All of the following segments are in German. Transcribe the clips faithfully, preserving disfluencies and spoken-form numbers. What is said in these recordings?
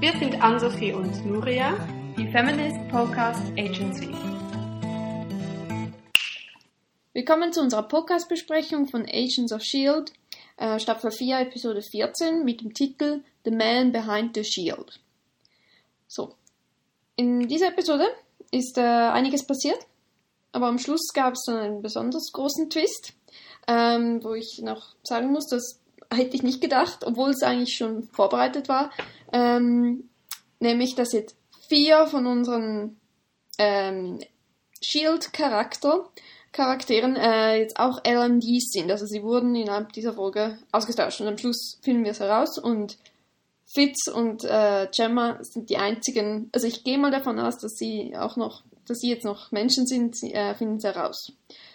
Wir sind Ann-Sophie und Nuria, die Feminist Podcast Agency. Willkommen zu unserer Podcast-Besprechung von Agents of S H I E L D, äh, Staffel vier, Episode vierzehn mit dem Titel The Man Behind the Shield. So, in dieser Episode ist äh, einiges passiert, aber am Schluss gab es dann einen besonders großen Twist, ähm, wo ich noch sagen muss, das hätte ich nicht gedacht, obwohl es eigentlich schon vorbereitet war, ähm, nämlich, dass jetzt vier von unseren ähm, S H I E L D-Charakter Charakteren äh, jetzt auch L M Ds sind. Also sie wurden innerhalb dieser Folge ausgetauscht und am Schluss finden wir es heraus und Fitz und äh, Gemma sind die einzigen, also ich gehe mal davon aus, dass sie auch noch, dass sie jetzt noch Menschen sind, sie, äh, finden es heraus.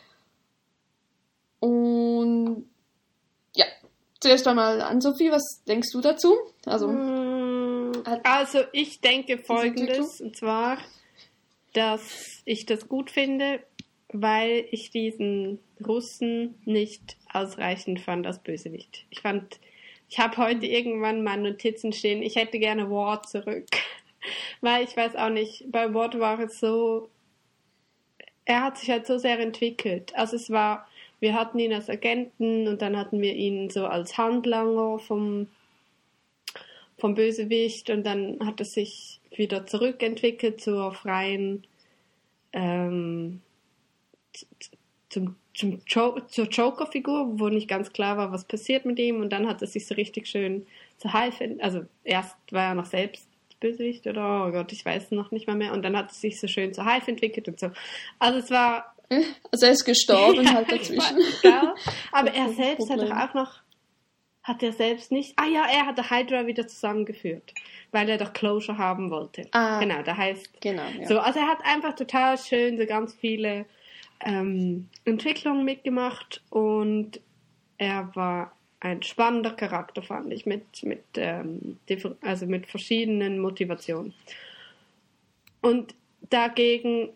Und ja, zuerst einmal an Sophie, was denkst du dazu? Also, also ich denke Folgendes, und zwar, dass ich das gut finde, weil ich diesen Russen nicht ausreichend fand als Bösewicht. Ich fand, ich habe heute irgendwann meine Notizen stehen, ich hätte gerne Ward zurück. Weil ich weiß auch nicht, bei Ward war es so, er hat sich halt so sehr entwickelt. Also es war, wir hatten ihn als Agenten und dann hatten wir ihn so als Handlanger vom, vom Bösewicht und dann hat er sich wieder zurückentwickelt zur freien, ähm, Zum, zum jo- zur Joker-Figur, wo nicht ganz klar war, was passiert mit ihm. Und dann hat er sich so richtig schön zu helfen. Also erst war er noch selbst Bösewicht oder, oh Gott, ich weiß noch nicht mal mehr. Und dann hat er sich so schön zu Hive entwickelt und so. Also es war... Also er ist gestorben ja, halt dazwischen. War, aber er selbst hat doch auch noch... Hat er selbst nicht... Ah ja, er hat der Hydra wieder zusammengeführt, weil er doch Closure haben wollte. Ah, genau, da heißt... Genau, ja. So, also er hat einfach total schön so ganz viele... Ähm, Entwicklung mitgemacht und er war ein spannender Charakter, fand ich, mit, mit, ähm, differ- also mit verschiedenen Motivationen. Und dagegen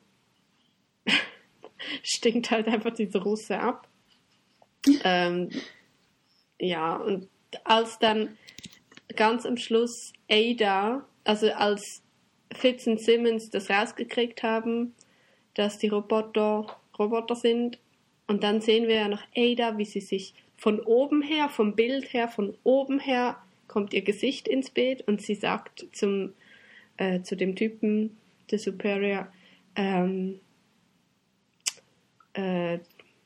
stinkt halt einfach diese Russe ab. ähm, ja, und als dann ganz am Schluss Ada, also als Fitz und Simmons das rausgekriegt haben, dass die Roboter Roboter sind. Und dann sehen wir ja noch Ada, wie sie sich von oben her, vom Bild her, von oben her, kommt ihr Gesicht ins Bild und sie sagt zum, äh, zu dem Typen, der Superior, ähm, äh,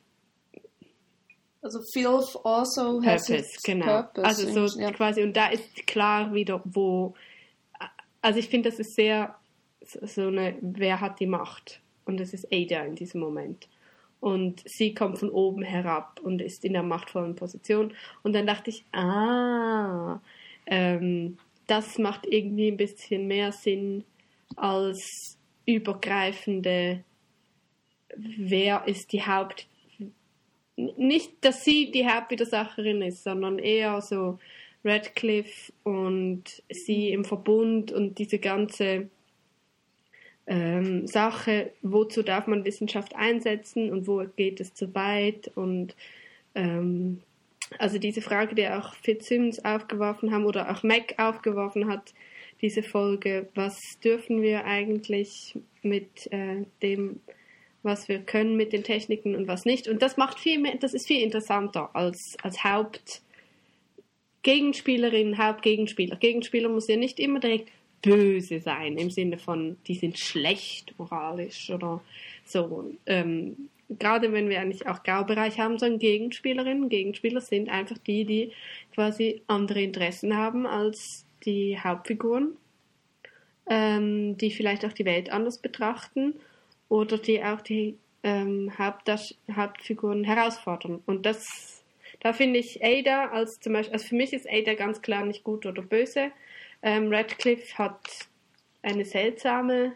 also Filth also has Purpose, its genau. purpose. Also so ja. quasi, und da ist klar wieder, wo, also ich finde, das ist sehr so eine, wer hat die Macht? Und es ist Ada in diesem Moment. Und sie kommt von oben herab und ist in der machtvollen Position. Und dann dachte ich, ah, ähm, das macht irgendwie ein bisschen mehr Sinn als übergreifende, wer ist die Haupt... Nicht, dass sie die Hauptwidersacherin ist, sondern eher so Radcliffe und sie im Verbund und diese ganze... Ähm, Sache, wozu darf man Wissenschaft einsetzen und wo geht es zu weit und ähm, also diese Frage, die auch Fitzsimmons aufgeworfen haben oder auch Mac aufgeworfen hat, diese Folge, was dürfen wir eigentlich mit äh, dem, was wir können mit den Techniken und was nicht, und das macht viel mehr, das ist viel interessanter als, als Hauptgegenspielerin, Hauptgegenspieler. Gegenspieler muss ja nicht immer direkt böse sein, im Sinne von, die sind schlecht moralisch oder so. Ähm, gerade wenn wir eigentlich auch Graubereich haben, so Gegenspielerinnen, Gegenspieler sind einfach die, die quasi andere Interessen haben als die Hauptfiguren, ähm, die vielleicht auch die Welt anders betrachten oder die auch die ähm, Hauptdas- Hauptfiguren herausfordern. Und das, da finde ich Ada als zum Beispiel, also für mich ist Ada ganz klar nicht gut oder böse. Ähm, Radcliffe hat eine seltsame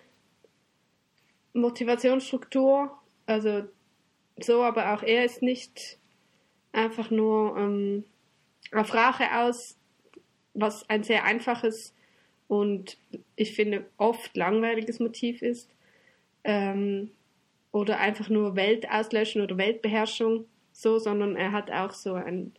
Motivationsstruktur, also so, aber auch er ist nicht einfach nur ähm, auf Rache aus, was ein sehr einfaches und ich finde oft langweiliges Motiv ist, ähm, oder einfach nur Welt auslöschen oder Weltbeherrschung, so, sondern er hat auch so ein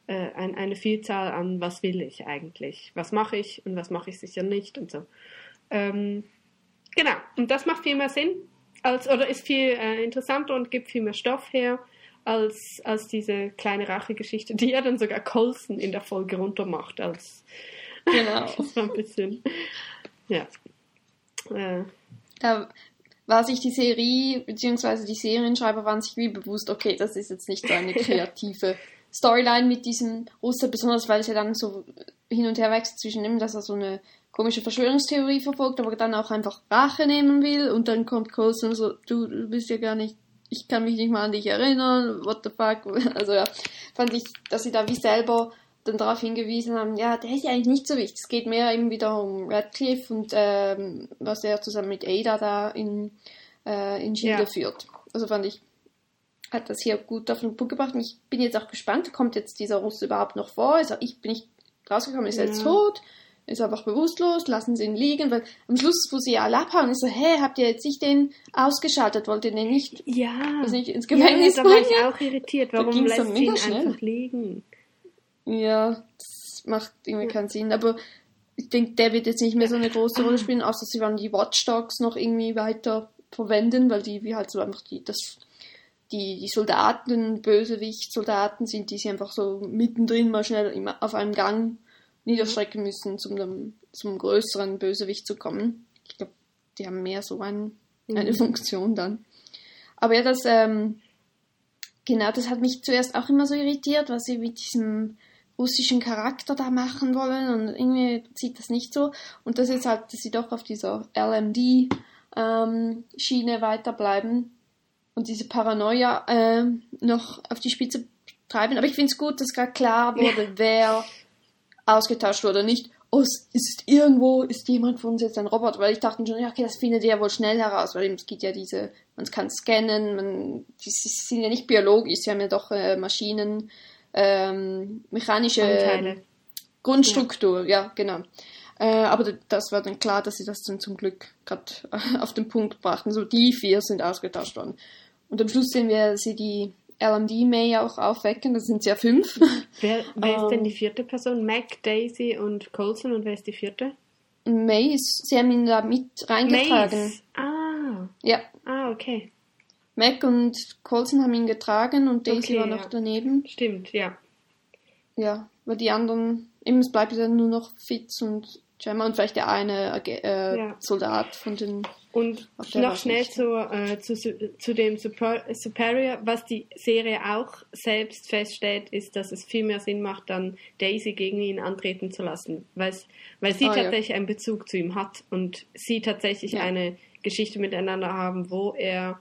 äh, ein, eine Vielzahl an, was will ich eigentlich, was mache ich und was mache ich sicher nicht und so. Ähm, genau, und das macht viel mehr Sinn, als, oder ist viel äh, interessanter und gibt viel mehr Stoff her, als, als diese kleine Rachegeschichte, die ja dann sogar Coulson in der Folge runtermacht, als Genau. das war ein bisschen, ja. Äh, Da war sich die Serie, beziehungsweise die Serienschreiber waren sich wie bewusst, okay, das ist jetzt nicht so eine kreative Storyline mit diesem Russe, besonders weil es ja dann so hin und her wechselt zwischen dem, dass er so eine komische Verschwörungstheorie verfolgt, aber dann auch einfach Rache nehmen will und dann kommt Coulson so, du, du bist ja gar nicht, ich kann mich nicht mal an dich erinnern, what the fuck, also ja, fand ich, dass sie da wie selber dann darauf hingewiesen haben, ja, der ist ja eigentlich nicht so wichtig, es geht mehr eben wieder um Radcliffe und ähm, was er zusammen mit Ada da in, äh, in Gilde Ja. führt. Also fand ich, hat das hier gut auf den Punkt gebracht und ich bin jetzt auch gespannt, kommt jetzt dieser Russe überhaupt noch vor, also ich bin nicht rausgekommen, ist er jetzt Ja. tot, ist einfach bewusstlos, lassen sie ihn liegen, weil am Schluss, wo sie alle abhauen, ist so, hä, habt ihr jetzt nicht den ausgeschaltet, wollt ihr den nicht, ja, weiß nicht ins Gefängnis ja, da war bringen? ich auch irritiert, Da warum ging's lässt dann sie ihn mega schnell. einfach liegen? Ja, das macht irgendwie keinen Sinn, aber ich denke, der wird jetzt nicht mehr so eine große Rolle spielen, außer sie werden die Watchdogs noch irgendwie weiter verwenden, weil die wie halt so einfach die, das, die, die Soldaten, Bösewicht-Soldaten sind, die sie einfach so mittendrin mal schnell immer auf einem Gang niederstrecken müssen, zum, zum größeren Bösewicht zu kommen. Ich glaube, die haben mehr so ein, eine Mhm. Funktion dann. Aber ja, das, ähm, genau, das hat mich zuerst auch immer so irritiert, was sie mit diesem russischen Charakter da machen wollen und irgendwie sieht das nicht so. Und das ist halt, dass sie doch auf dieser L M D-Schiene weiterbleiben und diese Paranoia ähm, noch auf die Spitze treiben. Aber ich finde es gut, dass gerade klar wurde, ja. wer ausgetauscht wurde. Nicht, oh, es ist irgendwo, ist jemand von uns jetzt ein Roboter. Weil ich dachte schon, ja, okay, das findet ihr ja wohl schnell heraus, weil es gibt ja diese, man kann scannen, man, die sind ja nicht biologisch, sie haben ja doch äh, Maschinen, ähm, mechanische Anteile. Grundstruktur, ja, ja genau. Äh, aber das war dann klar, dass sie das dann zum Glück gerade auf den Punkt brachten. So, die vier sind ausgetauscht worden. Und am Schluss sehen wir, dass sie die L M D May auch aufwecken, das sind ja fünf. Wer, wer ähm, ist denn die vierte Person? Mac, Daisy und Coulson, und wer ist die vierte? May ist, sie haben ihn da mit reingetragen. Mace. Ah. Ja. Ah, okay. Mac und Coulson haben ihn getragen und Daisy Okay, war noch ja. daneben. Stimmt, ja. Ja, weil die anderen, eben es bleibt dann nur noch Fitz und Gemma und vielleicht der eine äh, Ja. Soldat von den... Und Auf der noch weiß schnell ich. zu, äh, zu, zu dem Super, Superior, was die Serie auch selbst feststellt, ist, dass es viel mehr Sinn macht, dann Daisy gegen ihn antreten zu lassen, weil's, weil sie Ah, ja. tatsächlich einen Bezug zu ihm hat und sie tatsächlich Ja. eine Geschichte miteinander haben, wo er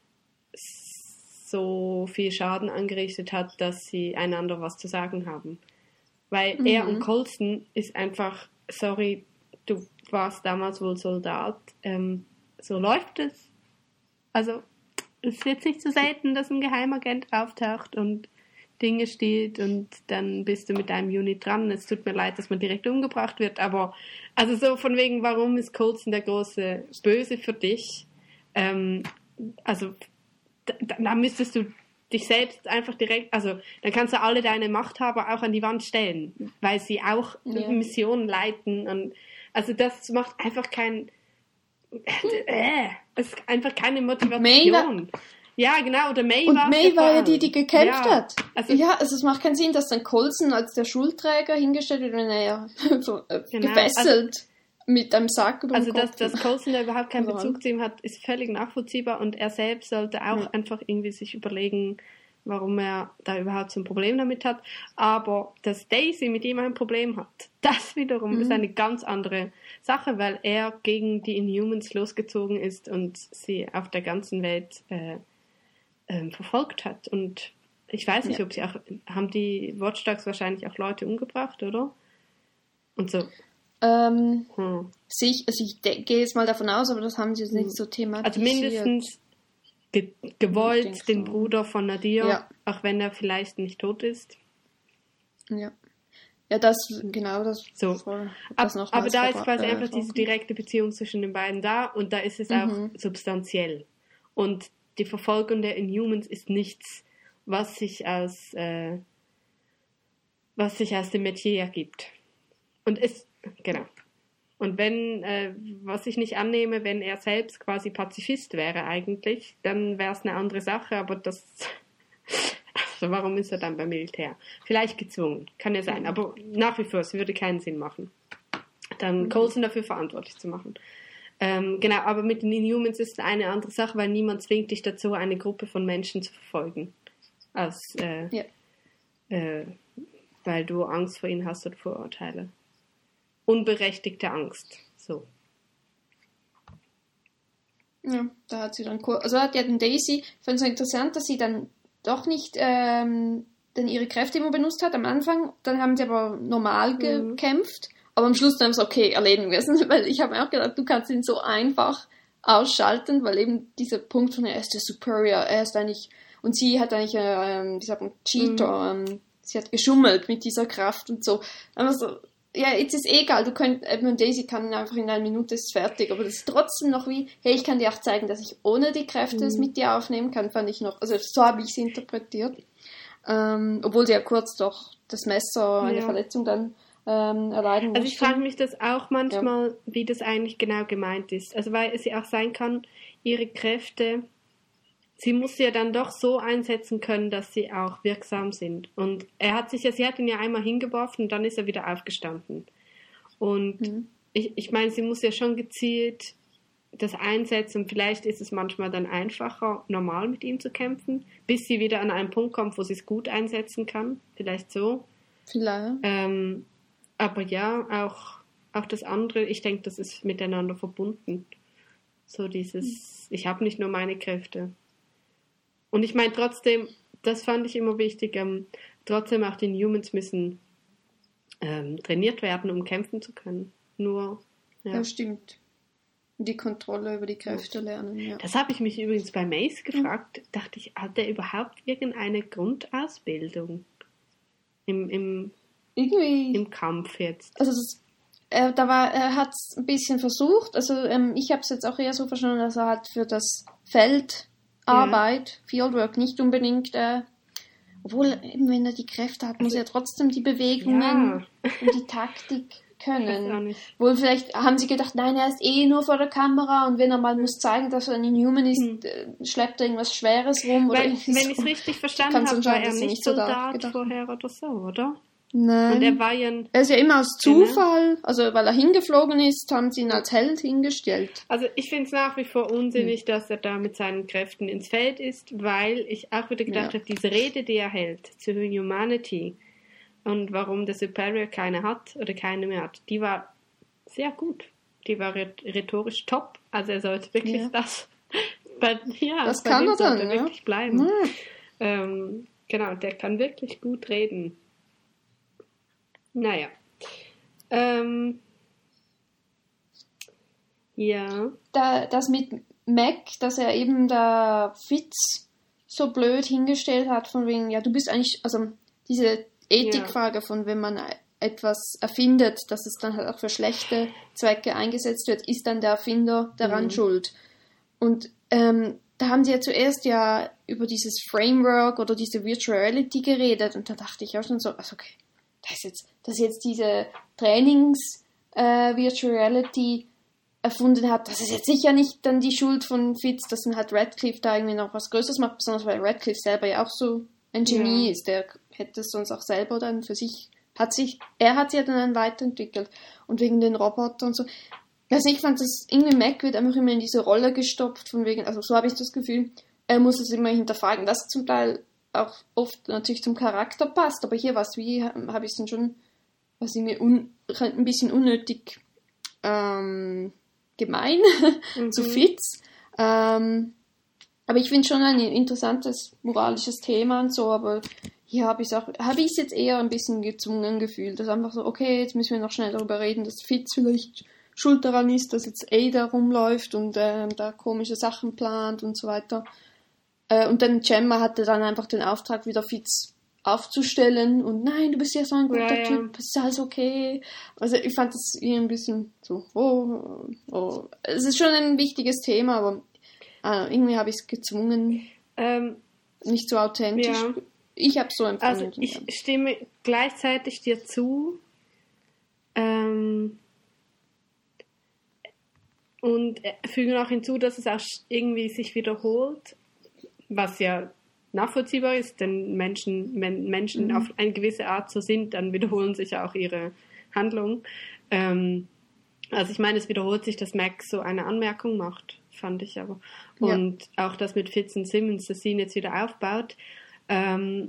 so viel Schaden angerichtet hat, dass sie einander was zu sagen haben. Weil Mhm. er und Coulson ist einfach, sorry, du warst damals wohl Soldat, ähm, so läuft es. Also, es ist jetzt nicht so selten, dass ein Geheimagent auftaucht und Dinge stiehlt und dann bist du mit deinem Unit dran. Es tut mir leid, dass man direkt umgebracht wird, aber also so von wegen, warum ist Coulson der große Böse für dich? Ähm, also, da, da müsstest du dich selbst einfach direkt, also dann kannst du alle deine Machthaber auch an die Wand stellen, weil sie auch Ja. Missionen leiten und also das macht einfach kein äh, es ist einfach keine Motivation. May war- ja, genau, oder May Und war's May ja war ja vor die, allem. die gekämpft ja, hat. Also, Ja, also es macht keinen Sinn, dass dann Coulson als der Schulträger hingestellt wird, wenn er ja so, äh, Genau, gefesselt mit einem Sack über also dem dass, Kopf. dass Coulson da überhaupt keinen Also, Bezug zu ihm hat, ist völlig nachvollziehbar und er selbst sollte auch Ja. einfach irgendwie sich überlegen, warum er da überhaupt so ein Problem damit hat. Aber dass Daisy mit ihm ein Problem hat, das wiederum Mhm. ist eine ganz andere Sache, weil er gegen die Inhumans losgezogen ist und sie auf der ganzen Welt äh, ähm, verfolgt hat. Und ich weiß nicht, Ja. ob sie auch, haben die Watchdogs wahrscheinlich auch Leute umgebracht, oder? Und so, ähm, hm. sich, also ich de- gehe jetzt mal davon aus, aber das haben sie jetzt nicht so thematisiert. Also mindestens ge- Ich gewollt denk den so. Bruder von Nadir, Ja. auch wenn er vielleicht nicht tot ist. Ja. Ja, das, genau, das, So. voll, Ab, das noch aber da ist verbra- quasi äh, einfach diese vorkommt. direkte Beziehung zwischen den beiden da und da ist es Mhm. auch substanziell. Und die Verfolgung der Inhumans ist nichts, was sich als, äh, was sich aus dem Metier ergibt. Und es, genau. Und wenn, äh, was ich nicht annehme, wenn er selbst quasi Pazifist wäre eigentlich, dann wäre es eine andere Sache, aber das, also warum ist er dann beim Militär? Vielleicht gezwungen, kann ja sein, aber nach wie vor, es würde keinen Sinn machen, dann Coulson dafür verantwortlich zu machen. Ähm, genau, aber mit den Inhumans ist es eine andere Sache, weil niemand zwingt dich dazu, eine Gruppe von Menschen zu verfolgen. Als, äh, ja. äh, weil du Angst vor ihnen hast oder Vorurteile. Unberechtigte Angst. So. Ja, da hat sie dann, also hat ja den Daisy, ich fand es so interessant, dass sie dann doch nicht ähm, dann ihre Kräfte immer benutzt hat am Anfang, dann haben sie aber normal Mhm. gekämpft, aber am Schluss dann haben sie okay, erledigen müssen, weil ich habe mir auch gedacht, du kannst ihn so einfach ausschalten, weil eben dieser Punkt von, er ist der Superior, er ist eigentlich, und sie hat eigentlich, äh, wie sagt man, Cheater, mhm. ähm, sie hat geschummelt mit dieser Kraft und so, aber so, ja, jetzt ist eh egal, du könnt, Edmund Daisy kann einfach in einer Minute ist fertig, aber das ist trotzdem noch wie, hey, ich kann dir auch zeigen, dass ich ohne die Kräfte mhm. es mit dir aufnehmen kann, fand ich noch, also so habe ich es interpretiert, ähm, obwohl sie ja kurz doch das Messer, eine ja. Verletzung dann ähm, erleiden musste. Also ich frage mich das auch manchmal, ja. wie das eigentlich genau gemeint ist, also weil es ja auch sein kann, ihre Kräfte, sie muss ja dann doch so einsetzen können, dass sie auch wirksam sind. Und er hat sich ja, sie hat ihn ja einmal hingeworfen und dann ist er wieder aufgestanden. Und mhm. ich, ich meine, sie muss ja schon gezielt das einsetzen und vielleicht ist es manchmal dann einfacher, normal mit ihm zu kämpfen, bis sie wieder an einen Punkt kommt, wo sie es gut einsetzen kann. Vielleicht so. Vielleicht. Ähm, aber ja, auch, auch das andere, ich denke, das ist miteinander verbunden. So dieses, mhm. ich habe nicht nur meine Kräfte. Und ich meine trotzdem, das fand ich immer wichtig, ähm, trotzdem auch die Humans müssen ähm, trainiert werden, um kämpfen zu können. Nur, ja. Ja, stimmt. Die Kontrolle über die Kräfte lernen, ja. Das habe ich mich übrigens bei Mace gefragt. Mhm. Dachte ich, hat der überhaupt irgendeine Grundausbildung im, im, Irgendwie, im Kampf jetzt? Also das, äh, da war, er hat es ein bisschen versucht. Also ähm, ich habe es jetzt auch eher so verstanden, dass er halt für das Feld Arbeit, ja. Fieldwork nicht unbedingt, äh, obwohl eben wenn er die Kräfte hat, muss er trotzdem die Bewegungen ja. und die Taktik können. Wohl vielleicht haben sie gedacht, nein, er ist eh nur vor der Kamera und wenn er mal muss zeigen, dass er ein Inhuman ist, hm. äh, schleppt er irgendwas Schweres rum. Weil, oder wenn so. ich es richtig verstanden habe, war er nicht, nicht Soldat so vorher oder so, oder? Nein. Und er war ja ein, er ist ja immer aus Zufall, also weil er hingeflogen ist, haben sie ihn als Held hingestellt. Also ich finde es nach wie vor unsinnig, hm. dass er da mit seinen Kräften ins Feld ist, weil ich auch wieder gedacht ja. habe, diese Rede, die er hält zur Humanity und warum der Superior keine hat oder keine mehr hat, die war sehr gut. Die war rhetorisch top. Also er sollte wirklich ja. das bei, ja, das bei kann er dann, sollte ja. wirklich bleiben. Ja. Ähm, genau, der kann wirklich gut reden. Naja. Ähm, ja. Da, das mit Mac, dass er eben da Fitz so blöd hingestellt hat, von wegen, ja, du bist eigentlich, also diese Ethikfrage ja. von, wenn man etwas erfindet, dass es dann halt auch für schlechte Zwecke eingesetzt wird, ist dann der Erfinder daran mhm. schuld. Und ähm, da haben sie ja zuerst ja über dieses Framework oder diese Virtual Reality geredet und da dachte ich auch schon so, also okay, das ist jetzt, dass jetzt diese Trainings äh, Virtual Reality erfunden hat, das ist jetzt sicher nicht dann die Schuld von Fitz, dass dann halt Radcliffe da irgendwie noch was Größeres macht, besonders weil Radcliffe selber ja auch so ein Genie ja. ist, der hätte es sonst auch selber dann für sich, hat sich, er hat sich ja dann weiterentwickelt und wegen den Robotern und so. Also ich fand das, irgendwie Mac wird einfach immer in diese Rolle gestopft, von wegen, also so habe ich das Gefühl, er muss es immer hinterfragen, das zum Teil auch oft natürlich zum Charakter passt, aber hier war es wie, habe ich es dann schon, was irgendwie un, ein bisschen unnötig ähm, gemein mhm. zu Fitz. Ähm, aber ich finde schon ein interessantes moralisches Thema und so, aber hier habe ich es auch, habe ich es jetzt eher ein bisschen gezwungen gefühlt, dass einfach so, okay, jetzt müssen wir noch schnell darüber reden, dass Fitz vielleicht schuld daran ist, dass jetzt Ada rumläuft und äh, da komische Sachen plant und so weiter. Äh, und dann Gemma hatte dann einfach den Auftrag, wieder Fitz aufzustellen und nein, du bist ja so ein guter ja, Typ, ja. ist alles okay. Also ich fand das hier ein bisschen so, oh, oh. Es ist schon ein wichtiges Thema, aber äh, irgendwie habe ich es gezwungen, ähm, nicht so authentisch. Ja. ich habe so empfunden. Also ich stimme gleichzeitig dir zu. Ähm, und füge noch hinzu, dass es auch irgendwie sich wiederholt, was ja nachvollziehbar ist, denn Menschen, wenn Menschen mhm. auf eine gewisse Art so sind, dann wiederholen sich auch ihre Handlungen. Ähm, also ich meine, es wiederholt sich, dass Mac so eine Anmerkung macht, fand ich aber. Und ja. auch das mit Fitz und Simmons, dass sie ihn jetzt wieder aufbaut. Ähm,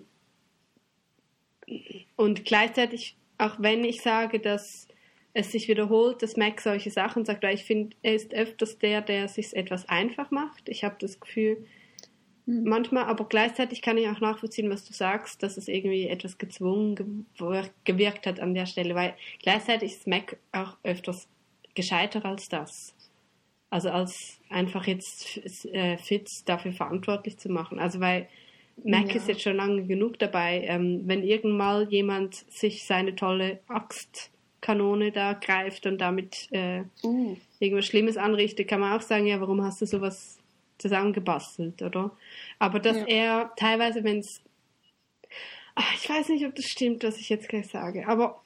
und gleichzeitig, auch wenn ich sage, dass es sich wiederholt, dass Mac solche Sachen sagt, weil ich finde, er ist öfters der, der es sich etwas einfach macht. Ich habe das Gefühl, mhm. manchmal, aber gleichzeitig kann ich auch nachvollziehen, was du sagst, dass es irgendwie etwas gezwungen gewirkt hat an der Stelle, weil gleichzeitig ist Mac auch öfters gescheiter als das. Also als einfach jetzt Fitz dafür verantwortlich zu machen. Also weil Mac ja. ist jetzt schon lange genug dabei, ähm, wenn irgendwann mal jemand sich seine tolle Axtkanone da greift und damit äh, uh. irgendwas Schlimmes anrichtet, kann man auch sagen, ja, warum hast du sowas zusammengebastelt, oder? Aber dass ja. er teilweise, wenn es ich weiß nicht, ob das stimmt, was ich jetzt gleich sage, aber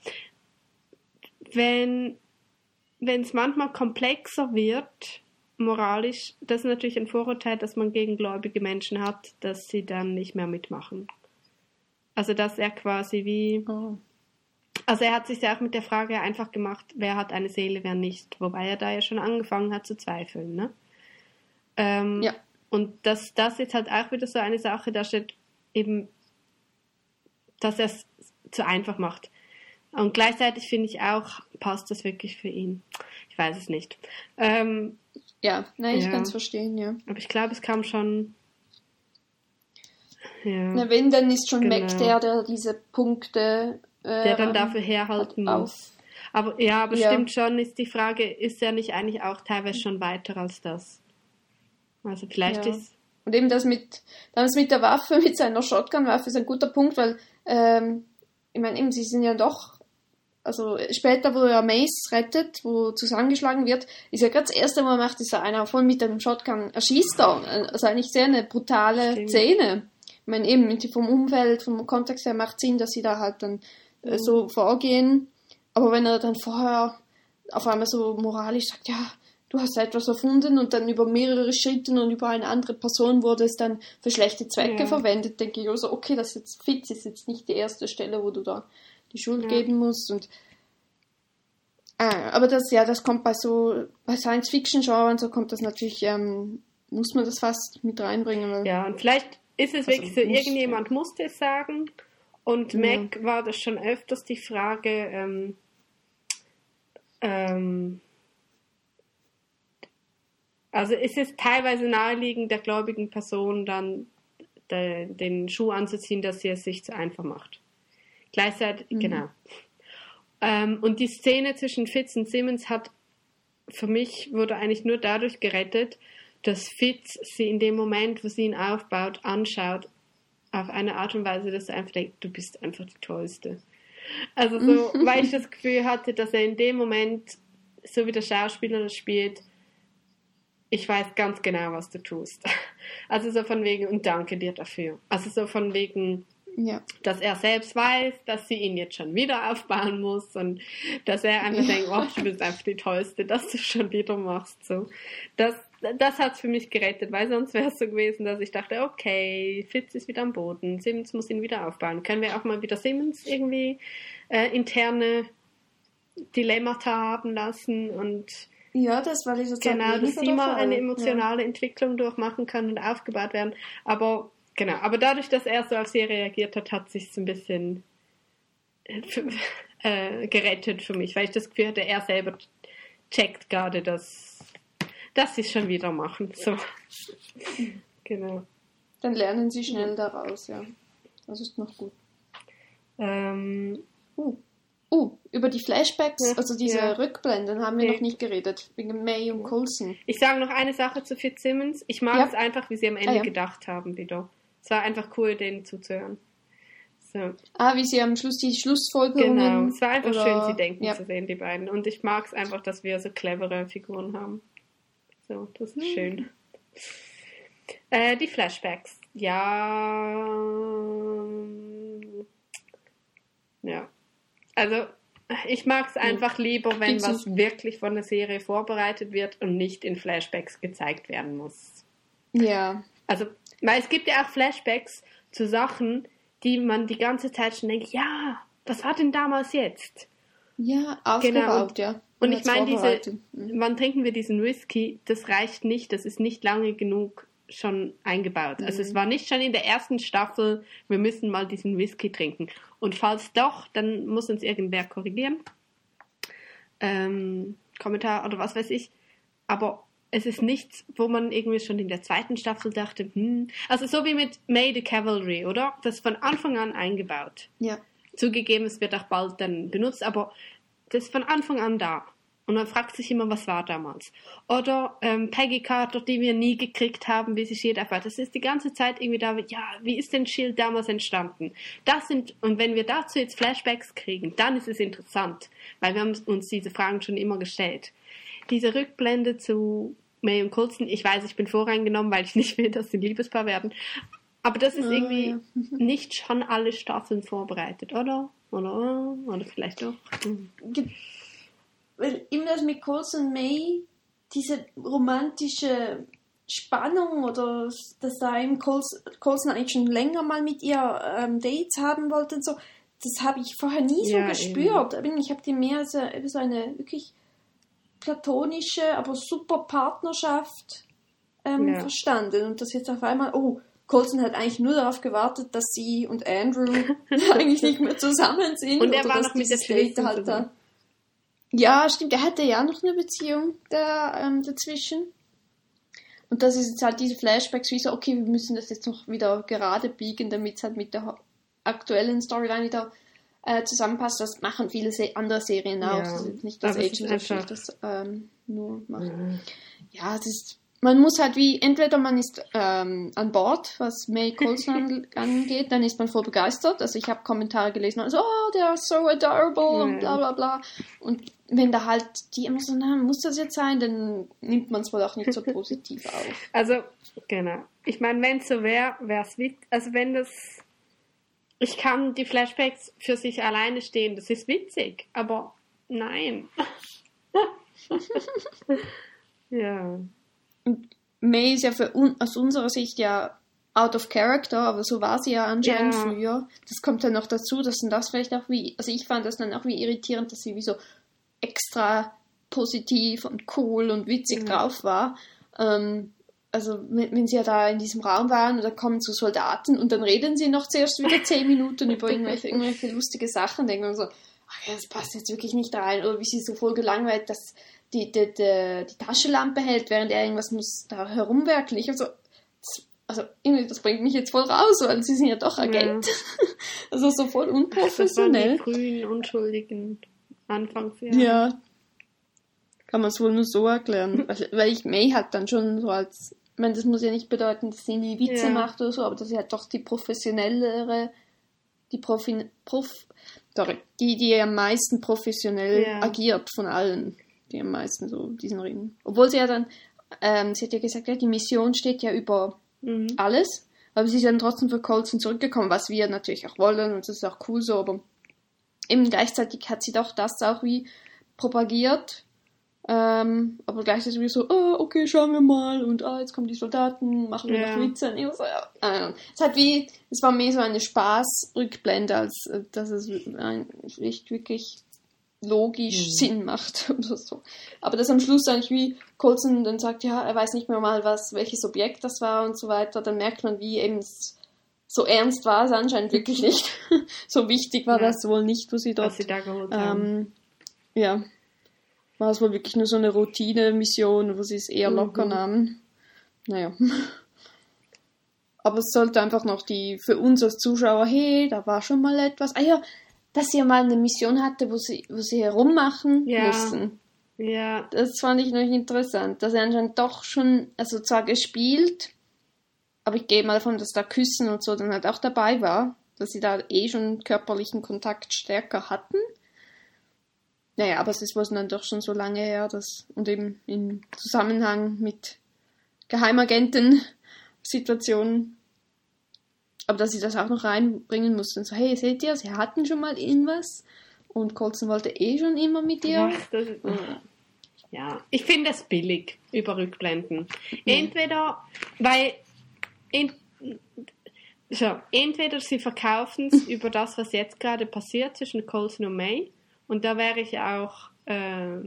wenn wenn es manchmal komplexer wird, moralisch, das ist natürlich ein Vorurteil, dass man gegen gläubige Menschen hat, dass sie dann nicht mehr mitmachen. Also, dass er quasi wie... Oh. Also, er hat sich ja auch mit der Frage einfach gemacht, wer hat eine Seele, wer nicht. Wobei er da ja schon angefangen hat zu zweifeln, ne? Ähm, ja. Und dass das jetzt halt auch wieder so eine Sache, da steht eben, dass er es zu einfach macht. Und gleichzeitig finde ich auch, passt das wirklich für ihn? Ich weiß es nicht. Ähm, ja, nein, ich ja. kann es verstehen, ja. Aber ich glaube, es kam schon... Ja. Na, wenn, dann ist schon genau. Mac der, der diese Punkte... Äh, der dann dafür herhalten muss. Aber ja, aber ja. stimmt schon, ist die Frage, ist er nicht eigentlich auch teilweise schon weiter als das? Also vielleicht ja. ist... Und eben das mit, das mit der Waffe, mit seiner Shotgun-Waffe ist ein guter Punkt, weil ähm, ich meine, eben, sie sind ja doch, also später, wo er Mace rettet, wo zusammengeschlagen wird, ist ja gerade das erste, was er macht, ist er einer voll mit dem Shotgun erschießt er. Also eigentlich sehr eine brutale Stimmt. Szene. Ich meine, eben vom Umfeld, vom Kontext her macht Sinn, dass sie da halt dann mhm. äh, so vorgehen. Aber wenn er dann vorher auf einmal so moralisch sagt, ja, du hast etwas erfunden und dann über mehrere Schritte und über eine andere Person wurde es dann für schlechte Zwecke ja. verwendet, denke ich also, okay, das jetzt Fitz ist jetzt nicht die erste Stelle, wo du da die Schuld ja. geben musst. Und ah, aber das, ja, das kommt bei so, bei Science-Fiction-Genres und so kommt das natürlich, ähm, muss man das fast mit reinbringen. Weil, ja, und vielleicht ist es wirklich also, so, muss, irgendjemand ja. musste es sagen und ja. Mac war das schon öfters die Frage, ähm, ähm, also ist es teilweise naheliegend, der gläubigen Person dann de, den Schuh anzuziehen, dass sie es sich zu einfach macht. Gleichzeitig, mhm. genau. Ähm, und die Szene zwischen Fitz und Simmons hat für mich, wurde eigentlich nur dadurch gerettet, dass Fitz sie in dem Moment, wo sie ihn aufbaut, anschaut, auf eine Art und Weise, dass er einfach denkt, du bist einfach die Tollste. Also so, weil ich das Gefühl hatte, dass er in dem Moment, so wie der Schauspieler das spielt, ich weiß ganz genau, was du tust. Also so von wegen, und danke dir dafür. Also so von wegen, ja. dass er selbst weiß, dass sie ihn jetzt schon wieder aufbauen muss und dass er einfach ja. denkt, oh, du bist einfach die Tollste, dass du es schon wieder machst. So. Das, das hat es für mich gerettet, weil sonst wäre es so gewesen, dass ich dachte, okay, Fitz ist wieder am Boden, Simmons muss ihn wieder aufbauen. Können wir auch mal wieder Simmons irgendwie äh, interne Dilemmata haben lassen und ja, das war ich sozusagen genau, dass sie mal eine emotionale ja. Entwicklung durchmachen kann und aufgebaut werden. Aber genau, aber dadurch, dass er so auf sie reagiert hat, hat sich ein bisschen äh, gerettet für mich, weil ich das Gefühl hatte, er selber checkt gerade, dass, dass sie es schon wieder machen. So. Genau. Dann lernen sie schnell daraus, ja. Das ist noch gut. Ähm, uh. Oh, über die Flashbacks, ja, also diese ja. Rückblenden, haben wir nee. noch nicht geredet, wegen May und Coulson. Ich sage noch eine Sache zu Fitzsimmons. Ich mag ja. es einfach, wie sie am Ende ah, ja. gedacht haben wieder. Es war einfach cool, denen zuzuhören. So. Ah, wie sie am Schluss die Schlussfolgerungen... Genau, es war einfach oder... schön, sie denken ja. zu sehen, die beiden. Und ich mag es einfach, dass wir so clevere Figuren haben. So, das ist mhm. schön. Äh, die Flashbacks. Ja. Ja. Also, ich mag es einfach lieber, wenn was wirklich von der Serie vorbereitet wird und nicht in Flashbacks gezeigt werden muss. Ja. Also, weil es gibt ja auch Flashbacks zu Sachen, die man die ganze Zeit schon denkt, ja, was war denn damals jetzt? Ja, aufgebaut, genau. ja. Und ich meine, diese, wann trinken wir diesen Whisky? Das reicht nicht, das ist nicht lange genug schon eingebaut. Mhm. Also es war nicht schon in der ersten Staffel, wir müssen mal diesen Whisky trinken. Und falls doch, dann muss uns irgendwer korrigieren. Ähm, Kommentar oder was weiß ich. Aber es ist nichts, wo man irgendwie schon in der zweiten Staffel dachte, hm. Also so wie mit May the Cavalry, oder? Das ist von Anfang an eingebaut. Ja. Zugegeben, es wird auch bald dann benutzt, aber das ist von Anfang an da. Und man fragt sich immer, was war damals? Oder ähm, Peggy Carter, die wir nie gekriegt haben, wie sie S H I E L D erfährt. Das ist die ganze Zeit irgendwie da, ja, wie ist denn S H I E L D damals entstanden? Das sind, und wenn wir dazu jetzt Flashbacks kriegen, dann ist es interessant, weil wir haben uns diese Fragen schon immer gestellt. Diese Rückblende zu May und Coulson, ich weiß, ich bin voreingenommen, weil ich nicht will, dass sie ein Liebespaar werden. Aber das ist oh, irgendwie ja. nicht schon alle Staffeln vorbereitet, oder? Oder, oder vielleicht doch. Hm. Weil immer das mit Coulson und May, diese romantische Spannung oder dass da eben Coulson eigentlich schon länger mal mit ihr ähm, Dates haben wollte und so, das habe ich vorher nie so ja, gespürt. Eben. Ich habe die mehr so, so eine wirklich platonische, aber super Partnerschaft ähm, ja. verstanden. Und das jetzt auf einmal, oh, Coulson hat eigentlich nur darauf gewartet, dass sie und Andrew eigentlich nicht mehr zusammen sind. Und er oder war dass noch mit der Date halt da. Ja, stimmt, er hatte ja noch eine Beziehung da, ähm, dazwischen. Und das ist jetzt halt diese Flashbacks, wie so, okay, wir müssen das jetzt noch wieder gerade biegen, damit es halt mit der aktuellen Storyline wieder äh, zusammenpasst. Das machen viele Se- andere Serien auch. Ja, das ist nicht, dass Agents of Shield das ähm, nur macht. Mhm. Ja, es ist, man muss halt wie, entweder man ist ähm, an Bord, was May Coulson angeht, dann ist man voll begeistert. Also ich habe Kommentare gelesen, also, oh, they are so adorable ja. und bla bla bla. Und wenn da halt die immer so, na, muss das jetzt sein, dann nimmt man es wohl auch nicht so positiv auf. Also, genau. Ich meine, wenn es so wäre, wäre es witzig. Also wenn das, ich kann die Flashbacks für sich alleine stehen, das ist witzig, aber nein. Ja. Und May ist ja für un- aus unserer Sicht ja out of character, aber so war sie ja anscheinend ja. früher. Das kommt dann noch dazu, dass dann das vielleicht auch wie, also ich fand das dann auch wie irritierend, dass sie wie so extra positiv und cool und witzig mhm. drauf war. Ähm, also wenn, wenn sie ja da in diesem Raum waren und da kommen so Soldaten und dann reden sie noch zuerst wieder zehn Minuten über irgendwelche, irgendwelche lustige Sachen, denken wir so, ach ja, das passt jetzt wirklich nicht rein. Oder wie sie so voll gelangweilt, dass die, die, die, die Taschenlampe hält, während er irgendwas muss da herumwerkeln. Ich also, das, also irgendwie, das bringt mich jetzt voll raus, weil sie sind ja doch Agent. Ja. Also so voll unprofessionell. Das waren die frühen, unschuldigen Anfangsjahre. Ja. Kann man es wohl nur so erklären. weil, weil ich May halt dann schon so als, ich meine, das muss ja nicht bedeuten, dass sie nie Witze ja. macht oder so, aber dass sie halt doch die professionellere, die Profi, Prof, sorry, die, die am meisten professionell ja. agiert von allen. Die am meisten so diesen Ring. Obwohl sie ja dann, ähm, sie hat ja gesagt, ja, die Mission steht ja über mhm. alles, aber sie ist dann trotzdem für Coulson zurückgekommen, was wir natürlich auch wollen und das ist auch cool so, aber eben gleichzeitig hat sie doch das auch wie propagiert, ähm, aber gleichzeitig wie so, oh, okay, schauen wir mal und ah, jetzt kommen die Soldaten, machen wir ja. noch Witze. Und ich so, ja, äh, es hat wie, es war mehr so eine Spaßrückblende, als äh, dass es äh, echt wirklich logisch mhm. Sinn macht oder so. Aber das am Schluss eigentlich wie Coulson dann sagt, ja, er weiß nicht mehr mal, was, welches Objekt das war und so weiter, dann merkt man, wie eben so ernst war es anscheinend wirklich nicht. So wichtig war ja. das wohl nicht, wo sie dort... Was sie da geholt ähm, haben. Ja. War es wohl wirklich nur so eine Routine-Mission, wo sie es eher locker mhm. nahmen. Naja. Aber es sollte einfach noch die, für uns als Zuschauer, hey, da war schon mal etwas. Ah ja, dass sie ja mal eine Mission hatte, wo sie, wo sie herummachen ja. mussten. Ja. Das fand ich noch interessant, dass er anscheinend doch schon, also zwar gespielt, aber ich gehe mal davon, dass da Küssen und so dann halt auch dabei war, dass sie da eh schon körperlichen Kontakt stärker hatten. Naja, aber es ist wohl dann doch schon so lange her, dass, und eben im Zusammenhang mit Geheimagenten-Situationen, aber dass sie das auch noch reinbringen mussten. So, hey, seht ihr, sie hatten schon mal irgendwas und Coulson wollte eh schon immer mit ihr. Ach, das ist, ja, ich finde das billig, über Rückblenden. Entweder, weil, in, so, entweder sie verkaufen es über das, was jetzt gerade passiert zwischen Coulson und May, und da wäre ich auch äh,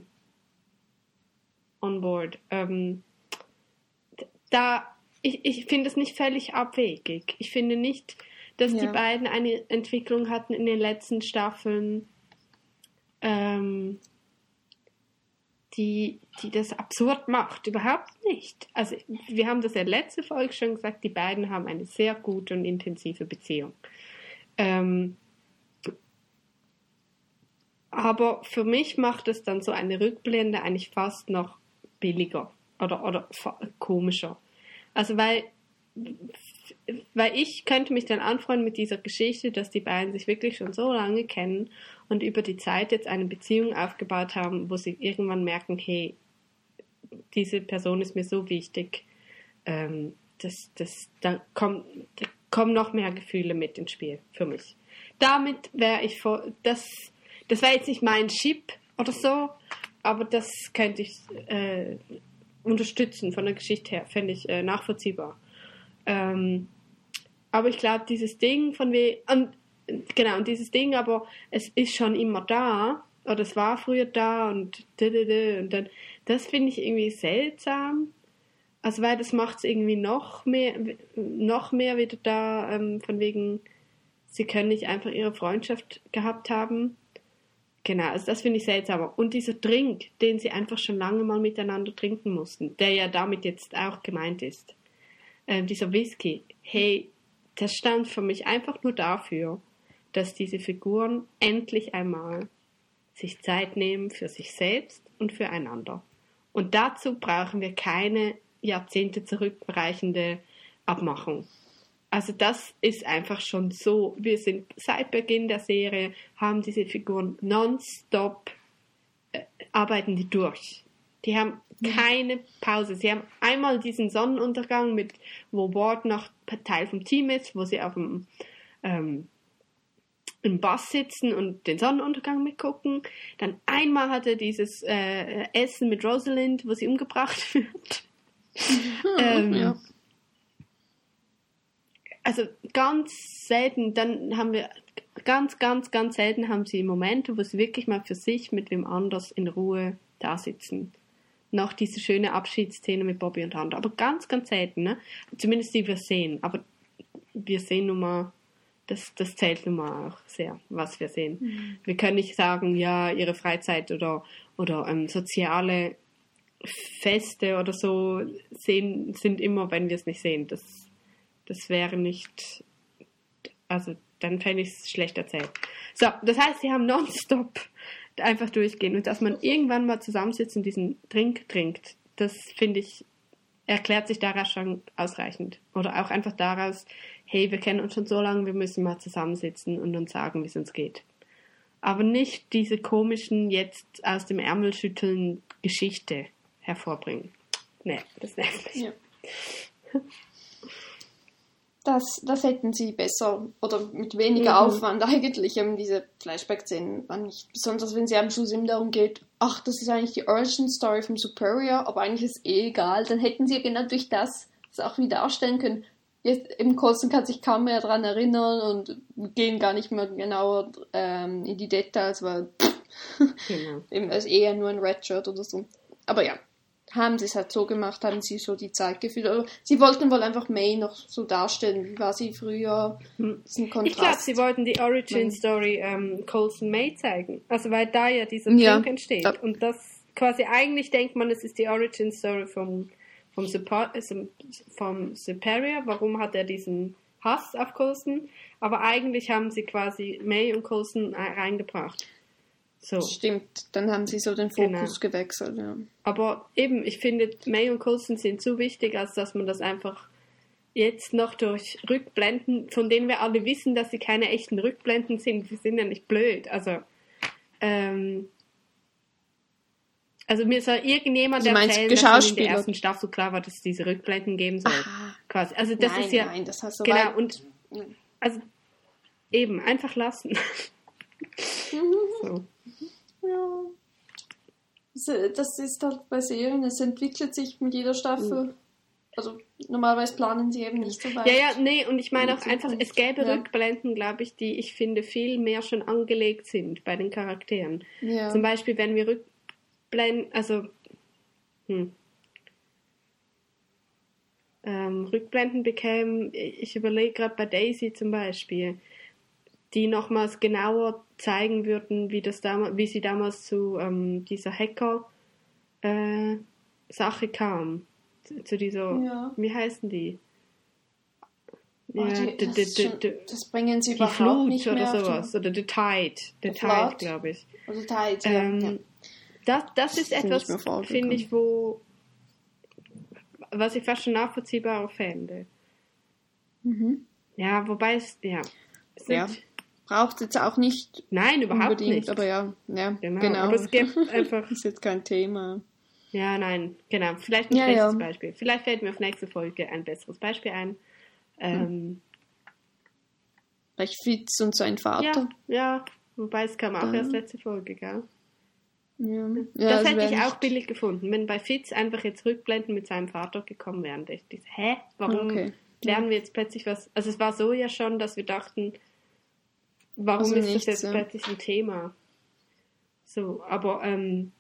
on board. Ähm, da, ich, ich finde es nicht völlig abwegig. Ich finde nicht, dass ja. die beiden eine Entwicklung hatten in den letzten Staffeln, ähm, die, die das absurd macht. Überhaupt nicht. Also wir haben das ja letzte Folge schon gesagt, die beiden haben eine sehr gute und intensive Beziehung. Ähm, aber für mich macht es dann so eine Rückblende eigentlich fast noch billiger oder, oder komischer. Also weil, weil ich könnte mich dann anfreunden mit dieser Geschichte, dass die beiden sich wirklich schon so lange kennen und über die Zeit jetzt eine Beziehung aufgebaut haben, wo sie irgendwann merken, hey, diese Person ist mir so wichtig, ähm, das, das, da, kommt, da kommen noch mehr Gefühle mit ins Spiel für mich. Damit wäre ich vor, das, das wäre jetzt nicht mein Chip oder so, aber das könnte ich äh, unterstützen von der Geschichte her, fände ich äh, nachvollziehbar. Ähm, aber ich glaube, dieses Ding von wie, und, genau, und dieses Ding, aber es ist schon immer da, oder es war früher da und und dann, das finde ich irgendwie seltsam. Also, weil das macht es irgendwie noch mehr, noch mehr wieder da, ähm, von wegen, sie können nicht einfach ihre Freundschaft gehabt haben. Genau, also das finde ich seltsamer. Und dieser Drink, den sie einfach schon lange mal miteinander trinken mussten, der ja damit jetzt auch gemeint ist, ähm, dieser Whisky, hey, das stand für mich einfach nur dafür, dass diese Figuren endlich einmal sich Zeit nehmen für sich selbst und füreinander. Und dazu brauchen wir keine Jahrzehnte zurückreichende Abmachung. Also das ist einfach schon so, wir sind seit Beginn der Serie, haben diese Figuren nonstop, äh, arbeiten die durch. Die haben keine Pause. Sie haben einmal diesen Sonnenuntergang, mit, wo Ward noch Teil vom Team ist, wo sie auf dem ähm, im Bus sitzen und den Sonnenuntergang mitgucken. Dann einmal hat er dieses äh, Essen mit Rosalind, wo sie umgebracht wird. Mhm, ähm, ja. Also ganz selten, dann haben wir ganz, ganz, ganz selten haben sie Momente, wo sie wirklich mal für sich mit wem anders in Ruhe da sitzen. Noch diese schöne Abschiedsszene mit Bobby und Hunter. Aber ganz, ganz selten, ne? Zumindest die wir sehen. Aber wir sehen nun mal, das, das zählt nun mal auch sehr, was wir sehen. Mhm. Wir können nicht sagen, ja, ihre Freizeit oder, oder ähm, soziale Feste oder so sehen, sind immer, wenn wir es nicht sehen. Das Das wäre nicht, also dann fände ich es schlecht erzählt. So, das heißt, sie haben nonstop einfach durchgehen. Und dass man irgendwann mal zusammensitzt und diesen Drink trinkt, das finde ich, erklärt sich daraus schon ausreichend. Oder auch einfach daraus, hey, wir kennen uns schon so lange, wir müssen mal zusammensitzen und uns sagen, wie es uns geht. Aber nicht diese komischen, jetzt aus dem Ärmel schütteln Geschichte hervorbringen. Nee, das nervt mich. Ja. Das, das hätten sie besser oder mit weniger mhm. Aufwand eigentlich, um diese Flashback-Szenen waren nicht. Besonders wenn es am Schluss eben darum geht, ach, das ist eigentlich die Origin-Story vom Superior, aber eigentlich ist eh egal. Dann hätten sie ja genau durch das das auch wieder darstellen können. Jetzt, im Coulson kann sich kaum mehr daran erinnern und gehen gar nicht mehr genauer ähm, in die Details, weil genau. eben ist eher nur ein Redshirt oder so. Aber ja. Haben sie es halt so gemacht, haben sie so die Zeit gefühlt. Aber sie wollten wohl einfach May noch so darstellen, wie war sie früher. Diesen Kontrast. Ich glaube, sie wollten die Origin-Story ähm, Coulson May zeigen. Also weil da ja dieser ja. Punkt entsteht. Ja. Und das quasi eigentlich denkt man, es ist die Origin-Story vom, vom, Support, vom Superior. Warum hat er diesen Hass auf Coulson? Aber eigentlich haben sie quasi May und Coulson reingebracht. So. Stimmt, dann haben sie so den Fokus genau. gewechselt. Ja. Aber eben, ich finde, May und Coulson sind zu wichtig, als dass man das einfach jetzt noch durch Rückblenden, von denen wir alle wissen, dass sie keine echten Rückblenden sind. Wir sind ja nicht blöd. Also, ähm, also mir soll irgendjemand also erzählen, dass in der ersten Staffel klar war, dass es diese Rückblenden geben soll. Ah, quasi. Also das nein, ist ja nein, das hast du genau und Also eben, einfach lassen. So. Ja. Das ist halt bei Serien, es entwickelt sich mit jeder Staffel. Mhm. Also normalerweise planen sie eben nicht so weit. Ja, ja, nee, und ich meine auch einfach, es gäbe ja. Rückblenden, glaube ich, die ich finde viel mehr schon angelegt sind bei den Charakteren. Ja. Zum Beispiel, wenn wir Rückblenden, also hm, ähm, Rückblenden bekämen, ich überlege gerade bei Daisy zum Beispiel, die nochmals genauer zeigen würden, wie das damals, wie sie damals zu ähm, dieser Hacker äh, Sache kam. Zu, zu dieser, ja. Wie heißen die? Ja, oh, die, d- d- d- d- das bringen sie die überhaupt Flut nicht oder mehr sowas. Oder The Tide. The Tide, glaube ich. Oder Tide, ähm, ja. Das, das ist das etwas, finde ich, wo was ich fast schon nachvollziehbarer fände. Mhm. Ja, wobei es, ja. Es ja. Braucht jetzt auch nicht. Nein, überhaupt nicht. Aber ja, ja genau. genau. Aber es gibt einfach. Ist jetzt kein Thema. Ja, nein, genau. Vielleicht ein ja, schlechtes ja. Beispiel. Vielleicht fällt mir auf nächste Folge ein besseres Beispiel ein. Ähm, Vielleicht Fitz und sein Vater. Ja, ja. Wobei es kam auch Dann. erst letzte Folge, gell? Ja. Das ja, also hätte ich nicht... auch billig gefunden, wenn bei Fitz einfach jetzt Rückblenden mit seinem Vater gekommen wären. Ich dachte, hä? Warum okay. lernen wir jetzt plötzlich was? Also es war so ja schon, dass wir dachten, warum also ist nichts, das jetzt ja. plötzlich ein Thema? So, aber ähm,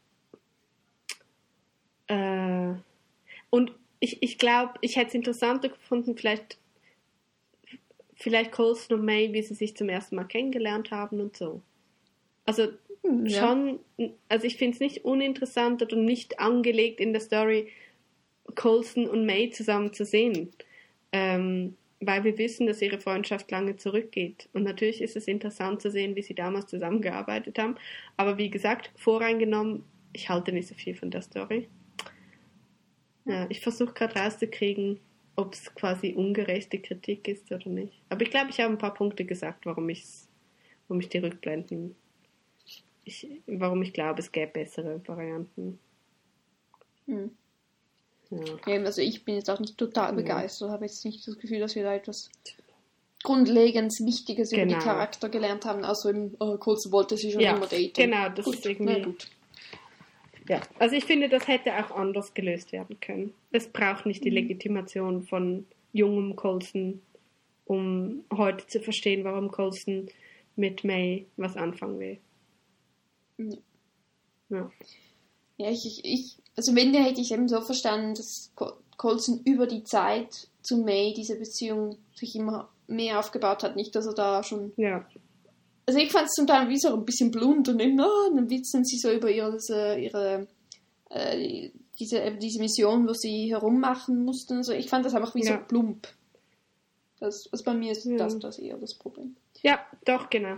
äh, und ich, ich glaube, ich hätte es interessanter gefunden, vielleicht vielleicht Coulson und May, wie sie sich zum ersten Mal kennengelernt haben und so. Also ja. schon, also ich finde es nicht uninteressant oder nicht angelegt in der Story, Coulson und May zusammen zu sehen. Ähm, weil wir wissen, dass ihre Freundschaft lange zurückgeht. Und natürlich ist es interessant zu sehen, wie sie damals zusammengearbeitet haben. Aber wie gesagt, voreingenommen, ich halte nicht so viel von der Story. Ja, ich versuche gerade rauszukriegen, ob es quasi ungerechte Kritik ist oder nicht. Aber ich glaube, ich habe ein paar Punkte gesagt, warum, ich's, warum ich die Rückblenden, ich, warum ich glaube, es gäbe bessere Varianten. Hm. Ja. Also ich bin jetzt auch nicht total ja. begeistert, habe jetzt nicht das Gefühl, dass wir da etwas grundlegend Wichtiges genau. über die Charakter gelernt haben, außer im oh, Coulson wollte sie schon ja, immer daten. Genau, das gut. ist irgendwie... Na gut. Ja, also ich finde, das hätte auch anders gelöst werden können. Es braucht nicht die Legitimation von jungem Coulson, um heute zu verstehen, warum Coulson mit May was anfangen will. Ja. Ja, ja ich, ich, ich, also wenn, hätte ich eben so verstanden, dass Coulson über die Zeit zu May diese Beziehung sich immer mehr aufgebaut hat, nicht, dass er da schon... Ja. Also ich fand es zum Teil wie so ein bisschen blunt und eben, oh, dann witzen sie so über ihre, ihre äh, diese, diese Mission, wo sie herummachen mussten. Also ich fand das einfach wie ja. so plump. Das, also bei mir ist ja. das, das eher das Problem. Ja, doch, genau.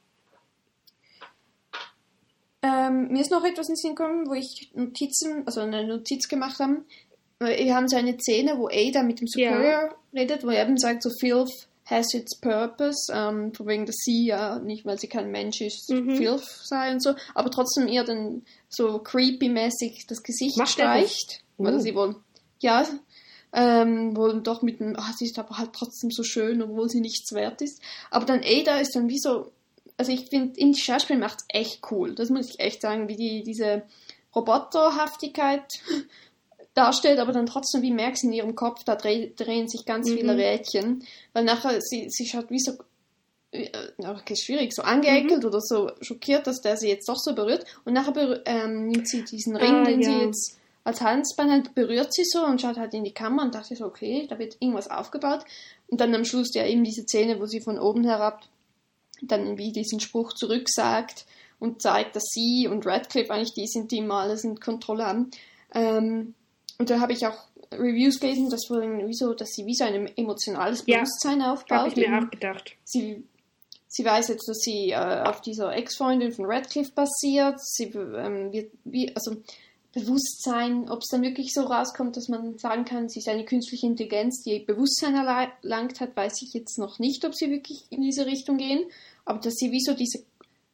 Ähm, mir ist noch etwas in den Sinn gekommen, wo ich Notizen, also eine Notiz gemacht habe. Wir haben so eine Szene, wo Ada mit dem Superior ja. redet, wo er eben sagt, so Filth has its purpose, ähm, von wegen, dass sie ja, nicht weil sie kein Mensch ist, mhm. Filth sei und so, aber trotzdem ihr dann so creepy-mäßig das Gesicht Macht streicht. Uh. Oder sie wohl, ja, ähm, wohl doch mit dem, ah, sie ist aber halt trotzdem so schön, obwohl sie nichts wert ist. Aber dann Ada ist dann wie so, also ich finde, in die Schauspiel macht's echt cool. Das muss ich echt sagen, wie die, diese Roboterhaftigkeit darstellt, aber dann trotzdem, wie merkst du in ihrem Kopf, da dreh, drehen sich ganz mhm. viele Rädchen, weil nachher, sie, sie schaut wie so, äh, okay, schwierig, so angeekelt mhm. oder so schockiert, dass der sie jetzt doch so berührt, und nachher berühr, ähm, nimmt sie diesen Ring, ah, den ja. sie jetzt als Halsband hat, berührt sie so und schaut halt in die Kamera und dachte so, okay, da wird irgendwas aufgebaut, und dann am Schluss ja eben diese Szene, wo sie von oben herab dann wie diesen Spruch zurücksagt und zeigt, dass sie und Radcliffe eigentlich die sind, die immer alles in Kontrolle haben. Ähm, und da habe ich auch Reviews gelesen, dass, wie so, dass sie wie so ein emotionales Bewusstsein ja, aufbaut. Habe ich mir eben, auch gedacht. Sie, sie weiß jetzt, dass sie äh, auf dieser Ex-Freundin von Radcliffe basiert. Sie ähm, wird wie, also Bewusstsein, ob es dann wirklich so rauskommt, dass man sagen kann, sie ist eine künstliche Intelligenz, die Bewusstsein erlangt hat, weiß ich jetzt noch nicht, ob sie wirklich in diese Richtung gehen. Aber dass sie wie so diese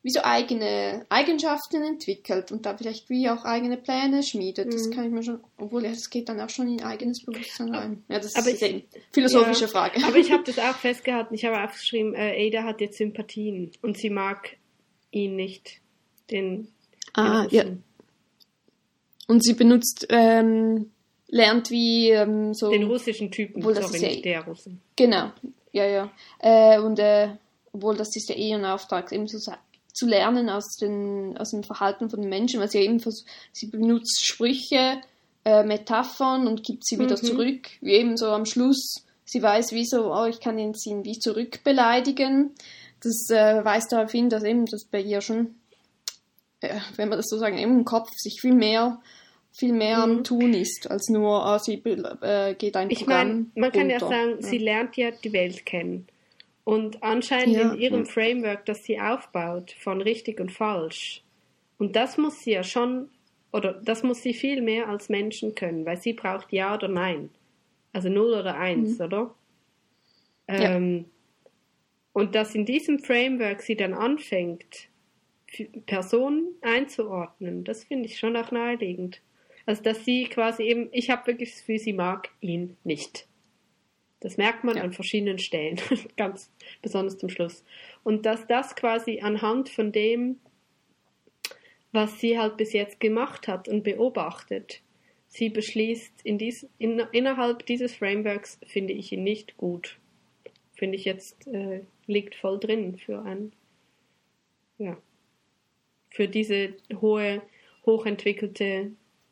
wie so eigene Eigenschaften entwickelt und da vielleicht wie auch eigene Pläne schmiedet. Mhm. Das kann ich mir schon, obwohl ja, das geht dann auch schon in eigenes Bewusstsein rein. Ja, das aber ist ich, eine philosophische ja, Frage. Aber ich habe das auch festgehalten. Ich habe aufgeschrieben, äh, Ada hat jetzt Sympathien und sie mag ihn nicht, den, ah, den ja. Und sie benutzt, ähm, lernt wie ähm, so... Den russischen Typen, obwohl das sorry, ist ja, nicht der Russen. Genau, ja, ja. Äh, und äh, obwohl das ist ja eh ein Auftrag, eben so zu lernen aus, den, aus dem Verhalten von den Menschen, weil sie ja eben vers- sie benutzt Sprüche, äh, Metaphern und gibt sie wieder mhm. zurück, wie eben so am Schluss, sie weiß wie so, oh, ich kann ihn wie zurückbeleidigen. Das äh, weist darauf hin, dass eben das bei ihr schon, äh, wenn man das so sagen, im Kopf sich viel mehr viel mehr mhm. am Tun ist, als nur, oh, sie äh, geht ein ich Programm mein, man kann runter. ja sagen, ja. sie lernt ja die Welt kennen. Und anscheinend ja, in ihrem ja. Framework, das sie aufbaut, von richtig und falsch. Und das muss sie ja schon, oder das muss sie viel mehr als Menschen können, weil sie braucht Ja oder Nein. Also null oder eins, mhm. oder? Ähm, ja. Und dass in diesem Framework sie dann anfängt, Personen einzuordnen, das finde ich schon auch naheliegend. Also, dass sie quasi eben, ich habe wirklich das Gefühl, sie mag ihn nicht. Das merkt man ja. an verschiedenen Stellen, ganz besonders zum Schluss. Und dass das quasi anhand von dem, was sie halt bis jetzt gemacht hat und beobachtet, sie beschließt, in dies, in, innerhalb dieses Frameworks finde ich ihn nicht gut. Finde ich jetzt, äh, liegt voll drin für ein, ja, für diese hohe, hochentwickelte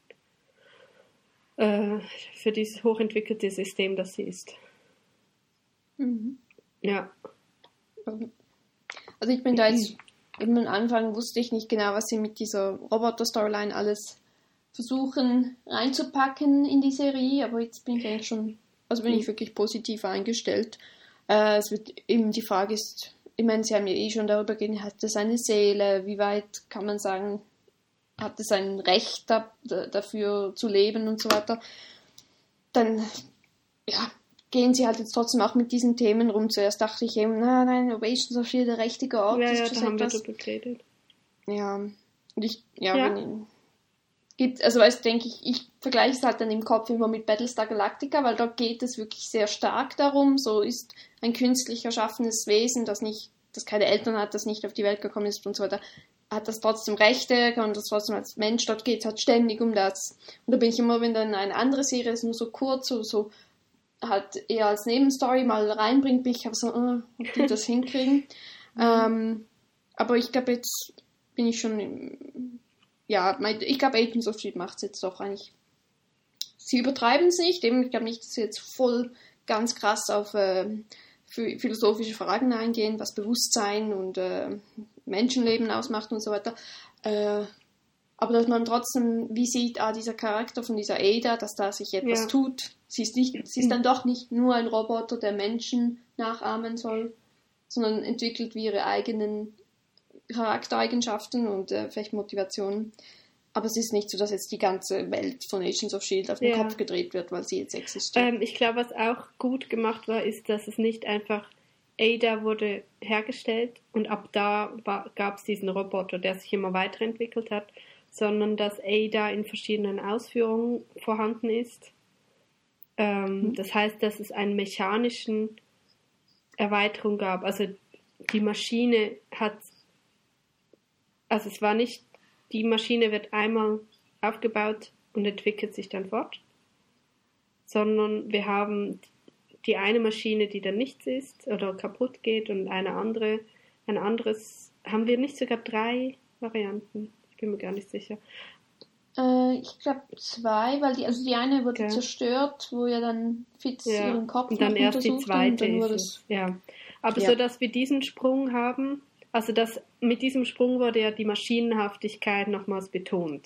für dieses hochentwickelte System, das sie ist. Mhm. Ja. Also ich bin da jetzt, am Anfang wusste ich nicht genau, was sie mit dieser Roboter-Storyline alles versuchen reinzupacken in die Serie, aber jetzt bin ich eigentlich schon, also bin ich wirklich positiv eingestellt. Äh, es wird eben die Frage ist, ich meine, sie haben ja eh schon darüber geredet, hat das eine Seele, wie weit kann man sagen, hat es ein Recht da, da, dafür zu leben und so weiter, dann ja, gehen sie halt jetzt trotzdem auch mit diesen Themen rum. Zuerst dachte ich eben, nein, nein, Ovation ist viel der richtige Ort. Ja, ist ja, das da haben etwas? wir drüber geredet. Ja, und ich, ja, ja. wenn gibt, also weißt denke ich, ich vergleiche es halt dann im Kopf immer mit Battlestar Galactica, weil dort geht es wirklich sehr stark darum, so ist ein künstlich erschaffenes Wesen, das nicht, das keine Eltern hat, das nicht auf die Welt gekommen ist und so weiter, hat das trotzdem Rechte, kann das trotzdem als Mensch, dort geht es halt ständig um das. Und da bin ich immer, wenn dann eine andere Serie ist, nur so kurz, so, so halt eher als Nebenstory mal reinbringt, bin ich aber so, uh, ob die das hinkriegen. ähm, aber ich glaube, jetzt bin ich schon, im, ja, mein, ich glaube, Agents of Shield macht es jetzt doch eigentlich. Sie übertreiben es nicht, eben, ich glaube nicht, dass sie jetzt voll ganz krass auf äh, philosophische Fragen eingehen, was Bewusstsein und äh, Menschenleben ausmacht und so weiter. Äh, aber dass man trotzdem, wie sieht, ah, dieser Charakter von dieser Ada, dass da sich etwas ja. tut. Sie ist, nicht, sie ist dann doch nicht nur ein Roboter, der Menschen nachahmen soll, sondern entwickelt wie ihre eigenen Charaktereigenschaften und äh, vielleicht Motivationen. Aber es ist nicht so, dass jetzt die ganze Welt von Agents of Shield auf den ja. Kopf gedreht wird, weil sie jetzt existiert. Ähm, ich glaube, was auch gut gemacht war, ist, dass es nicht einfach Ada wurde hergestellt und ab da gab es diesen Roboter, der sich immer weiterentwickelt hat, sondern dass Ada in verschiedenen Ausführungen vorhanden ist. Ähm, mhm. Das heißt, dass es eine mechanische Erweiterung gab. Also die Maschine hat, also es war nicht, die Maschine wird einmal aufgebaut und entwickelt sich dann fort, sondern wir haben die eine Maschine, die dann nichts ist oder kaputt geht und eine andere, ein anderes, haben wir nicht sogar drei Varianten? Ich bin mir gar nicht sicher. Äh, ich glaube zwei, weil die, also die eine wurde okay. zerstört, wo ja dann Fitz ja. ihren Kopf und dann noch erst die zweite und dann ist es. Ja. Aber ja. so, dass wir diesen Sprung haben, also das, mit diesem Sprung wurde ja die Maschinenhaftigkeit nochmals betont.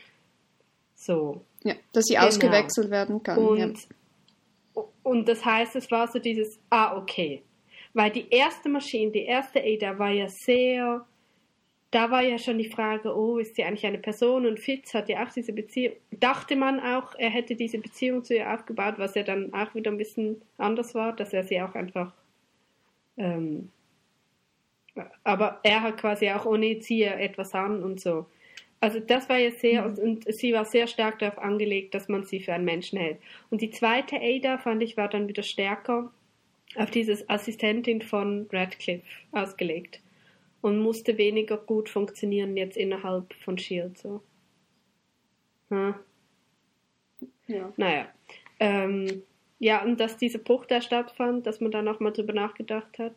So. Ja, dass sie genau. ausgewechselt werden kann. Und, ja. und das heißt, es war so dieses, ah, okay. Weil die erste Maschine, die erste Ada war ja sehr, da war ja schon die Frage, oh, ist sie eigentlich eine Person? Und Fitz hat ja auch diese Beziehung, dachte man auch, er hätte diese Beziehung zu ihr aufgebaut, was ja dann auch wieder ein bisschen anders war, dass er sie auch einfach ähm, Aber er hat quasi auch ohne Erzieher etwas an und so. Also das war ja sehr, mhm. und sie war sehr stark darauf angelegt, dass man sie für einen Menschen hält. Und die zweite Ada, fand ich, war dann wieder stärker auf diese Assistentin von Radcliffe ausgelegt und musste weniger gut funktionieren jetzt innerhalb von S H I E L D. So. Hm. Ja. Naja. Ähm, ja, und dass dieser Bruch da stattfand, dass man da nochmal drüber nachgedacht hat.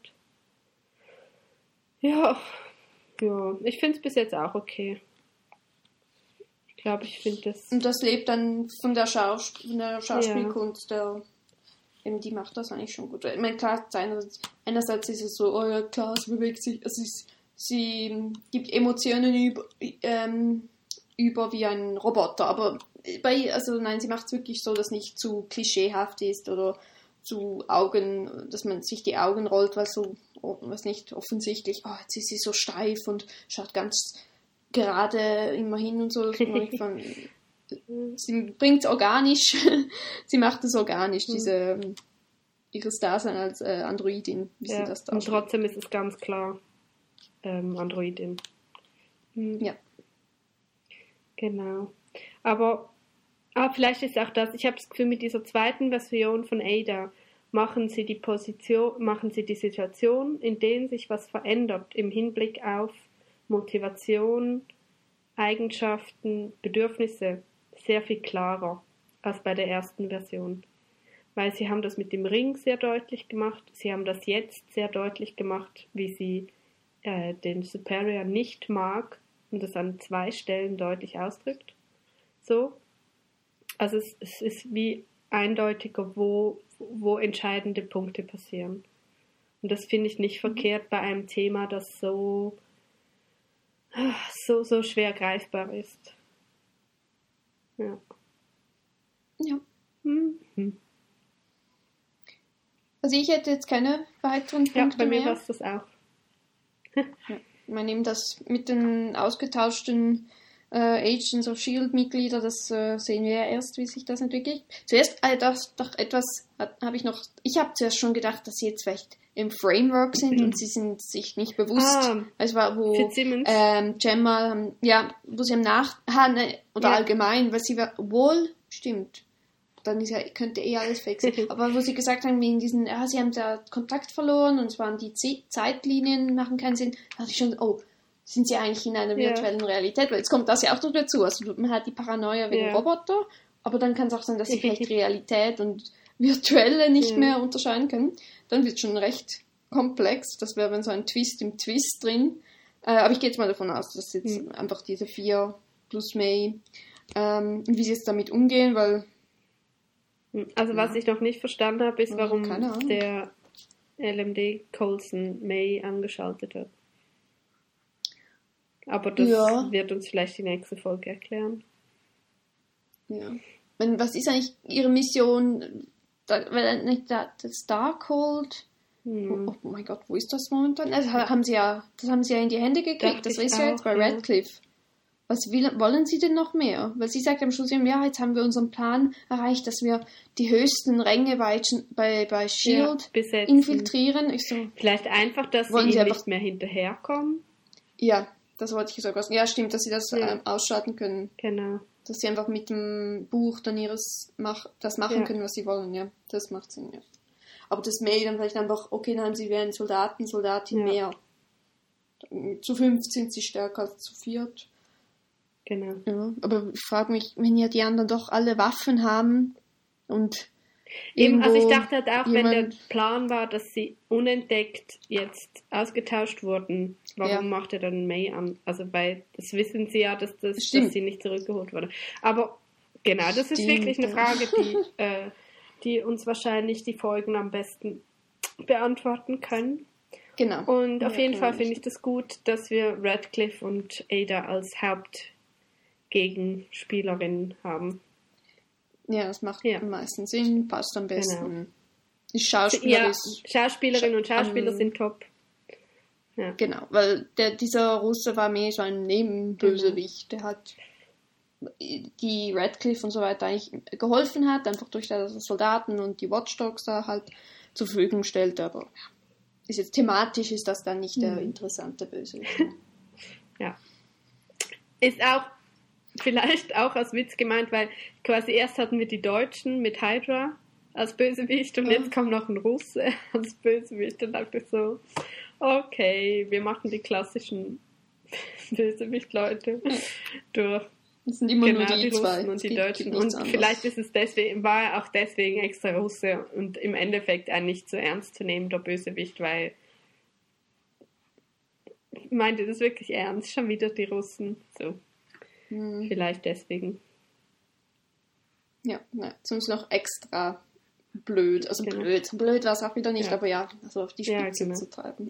Ja, ja, ich finde es bis jetzt auch okay. Ich glaube, ich finde das... Und das lebt dann von der, Schaus- von der Schauspielkunst, ja. der, eben die macht das eigentlich schon gut. Ich meine, klar, einerseits, einerseits ist es so, oh ja, klar, sie bewegt sich, es ist, sie gibt Emotionen über, ähm, über wie ein Roboter, aber bei, also nein, sie macht es wirklich so, dass nicht zu klischeehaft ist oder zu Augen, dass man sich die Augen rollt, weil so, oh, weiß nicht, offensichtlich, oh, jetzt ist sie so steif und schaut ganz gerade immer hin und so. Von, sie bringt es organisch, sie macht es organisch, diese, ihres Dasein als äh, Androidin, wie ja, sie das darstellt. Und trotzdem ist es ganz klar ähm, Androidin. Hm. Ja. Genau. Aber ah, vielleicht ist auch das, ich habe das Gefühl, mit dieser zweiten Version von Ada machen sie die Position, machen sie die Situation, in denen sich was verändert im Hinblick auf Motivation, Eigenschaften, Bedürfnisse sehr viel klarer als bei der ersten Version. Weil sie haben das mit dem Ring sehr deutlich gemacht, sie haben das jetzt sehr deutlich gemacht, wie sie äh, den Superior nicht mag und das an zwei Stellen deutlich ausdrückt. So. Also es, es ist wie eindeutiger, wo, wo entscheidende Punkte passieren. Und das finde ich nicht mhm. verkehrt bei einem Thema, das so, so, so schwer greifbar ist. Ja. Ja. Mhm. Also ich hätte jetzt keine weiteren Punkte Ja, bei mir mehr. war es das auch. Ja. Ich meine eben das mit den ausgetauschten äh, Agents of S H I E L D-Mitglieder, das äh, sehen wir ja erst, wie sich das entwickelt. Zuerst äh, das, doch etwas habe ich noch, ich habe zuerst schon gedacht, dass sie jetzt vielleicht im Framework sind mhm. und sie sind sich nicht bewusst. Ah, es war, wo ähm, Gemma, ähm, ja, wo sie am Nach... Ha, ne, oder ja. allgemein, weil sie war, wohl, stimmt, dann ist ja, könnte eh alles fake sein. Aber wo sie gesagt haben, wegen diesen, ja, sie haben da Kontakt verloren und es waren die Z- Zeitlinien, machen keinen Sinn, da dachte ich schon, oh, sind sie eigentlich in einer virtuellen ja. Realität? Weil jetzt kommt das ja auch noch dazu. Also man hat die Paranoia wegen ja. Roboter, aber dann kann es auch sein, dass sie vielleicht Realität und Virtuelle nicht ja. mehr unterscheiden können. Dann wird es schon recht komplex. Das wäre dann so ein Twist im Twist drin. Äh, aber ich gehe jetzt mal davon aus, dass jetzt mhm. einfach diese vier plus May, ähm, wie sie jetzt damit umgehen, weil Also was ja. ich noch nicht verstanden habe, ist, warum ja, der L M D Coulson May angeschaltet hat. Aber das ja. wird uns vielleicht die nächste Folge erklären. Ja. Wenn, was ist eigentlich ihre Mission? Da, weil nicht da, das Darkhold. Hm. Oh, oh mein Gott, wo ist das momentan? Also, haben sie ja, das haben sie ja in die Hände gekriegt. Das ist ja jetzt bei Radcliffe. Ja. Was will, wollen sie denn noch mehr? Weil sie sagt am Schluss, ja, jetzt haben wir unseren Plan erreicht, dass wir die höchsten Ränge bei, bei, bei S H I E L D ja, infiltrieren. Ich so, vielleicht einfach, dass sie, sie einfach nicht mehr hinterherkommen. Ja, das wollte ich sagen. Ja, stimmt, dass sie das ja. ähm, ausschalten können. Genau. Dass sie einfach mit dem Buch dann ihres mach, das machen ja. können, was sie wollen. Ja, das macht Sinn, ja. Aber das Mail dann vielleicht einfach, okay, dann haben sie wieder einen Soldaten, Soldatin ja. mehr. Zu fünf sind sie stärker als zu viert. Genau. Ja, aber ich frage mich, wenn ja die anderen doch alle Waffen haben und eben, also ich dachte halt auch, wenn der Plan war, dass sie unentdeckt jetzt ausgetauscht wurden, warum ja. macht er dann May an? Also weil, das wissen sie ja, dass, das, dass sie nicht zurückgeholt wurde. Aber genau, das Stimmt. ist wirklich eine Frage, die, äh, die uns wahrscheinlich die Folgen am besten beantworten können. Genau. Und ja, auf jeden Fall finde ich das gut, dass wir Radcliffe und Ada als Hauptgegenspielerinnen haben. Ja, das macht ja. am meisten Sinn, passt am besten. Genau. Die Schauspieler ja, ist, Schauspielerinnen und Schauspieler um, sind top. Ja. Genau, weil der, dieser Russe war mehr so ein Nebenbösewicht, der hat die Radcliffe und so weiter eigentlich geholfen hat, einfach durch die Soldaten und die Watchdogs da halt zur Verfügung stellt, aber ja. ist jetzt thematisch ist das dann nicht der Mhm. interessante Bösewicht. Ja. Ist auch vielleicht auch als Witz gemeint, weil quasi erst hatten wir die Deutschen mit Hydra als Bösewicht und Ja. jetzt kommt noch ein Russe als Bösewicht und dachte ich so, okay, wir machen die klassischen Bösewicht-Leute durch. Es sind immer Genau, nur die, die zwei. Russen und Es die gibt- Deutschen. gibt Und nichts anderes. vielleicht ist es deswegen, war er auch deswegen extra Russe und im Endeffekt ein nicht so ernst zu nehmender Bösewicht, weil meinte das wirklich ernst, schon wieder die Russen. So, Hm. vielleicht deswegen. Ja, ja, sonst noch extra blöd. Also Genau. blöd. Blöd war es auch wieder nicht, Ja. aber ja, also auf die Ja, Spitze genau. zu treiben.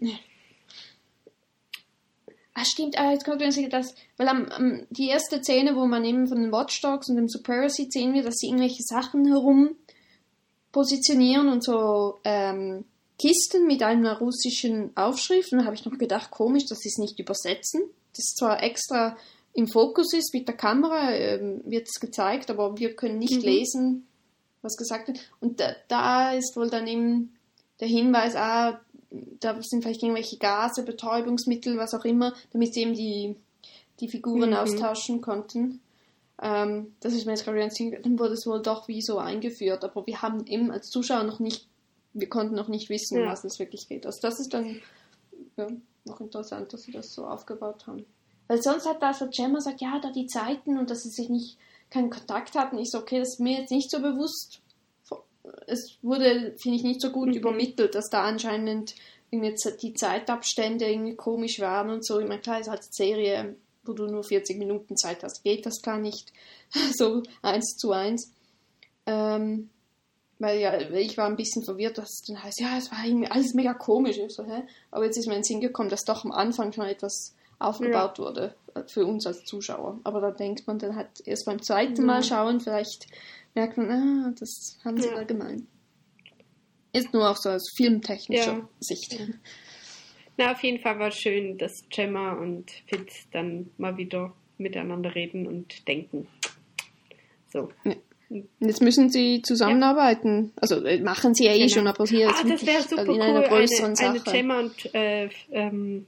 Ah, stimmt, ah, jetzt kommt mir das, weil am, am, die erste Szene, wo man eben von den Watchdogs und dem Superior sieht, sehen wir, dass sie irgendwelche Sachen herum positionieren und so ähm, Kisten mit einer russischen Aufschrift. Und da habe ich noch gedacht, komisch, dass sie es nicht übersetzen. Das zwar extra im Fokus ist, mit der Kamera ähm, wird es gezeigt, aber wir können nicht Mhm. lesen, was gesagt wird. Und da, da ist wohl dann eben der Hinweis, ah, da sind vielleicht irgendwelche Gase, Betäubungsmittel, was auch immer, damit sie eben die, die Figuren Mhm. austauschen konnten. Ähm, das ist mir jetzt gerade ganz dann wurde es wohl doch wie so eingeführt, aber wir haben eben als Zuschauer noch nicht, wir konnten noch nicht wissen, um Ja. was es wirklich geht. Also das ist dann ja, noch interessant, dass sie das so aufgebaut haben. Weil sonst hat da so Gemma sagt, ja, da die Zeiten und dass sie sich nicht keinen Kontakt hatten. Ich so, okay, das ist mir jetzt nicht so bewusst. Es wurde, finde ich, nicht so gut Mhm. übermittelt, dass da anscheinend irgendwie die Zeitabstände irgendwie komisch waren und so. Ich meine, klar, es ist halt eine Serie, wo du nur vierzig Minuten Zeit hast. Geht das gar nicht so eins zu eins. Ähm, weil ja, ich war ein bisschen verwirrt, dass es dann heißt, ja, es war irgendwie alles mega komisch. Ich so, hä? Aber jetzt ist mir in den Sinn gekommen, dass doch am Anfang schon etwas aufgebaut ja. wurde für uns als Zuschauer. Aber da denkt man dann halt erst beim zweiten Ja. Mal schauen, vielleicht merkt man, ah, das haben sie Ja. da gemeint. Ist nur auch so aus filmtechnischer Ja. Sicht. Na, auf jeden Fall war es schön, dass Gemma und Fitz dann mal wieder miteinander reden und denken. So. Ja. Und jetzt müssen sie zusammenarbeiten. Also äh, machen sie ja eh Genau. schon, aber hier Ah, ist das wirklich wäre super in cool. einer größeren eine, Sache. eine Gemma und äh, ähm,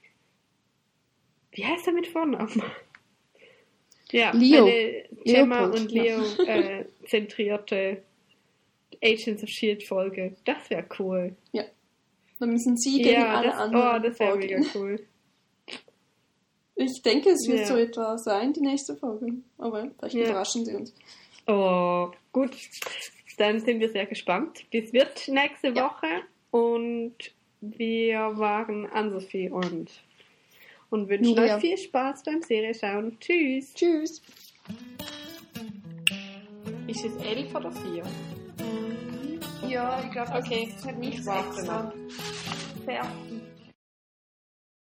wie heißt er mit Vornamen? Ja, Leo. eine Gemma Leopold, und ja. Leo äh, zentrierte Agents of Shield Folge. Das wäre cool. Ja. Dann müssen sie gegen Ja, alle das, anderen oh, das wäre vorgehen. mega cool. Ich denke, es wird Ja. so etwa sein, die nächste Folge. Aber vielleicht Ja. überraschen sie uns. Oh, gut. Dann sind wir sehr gespannt. Das wird nächste Ja. Woche und wir waren Ann-Sophie und, und wünschen Julia. euch viel Spaß beim Serie schauen. Tschüss. Tschüss. Ist es elf oder vier? Ja, ich glaube, Okay, das hat ich nichts warte extra. noch. Fertig.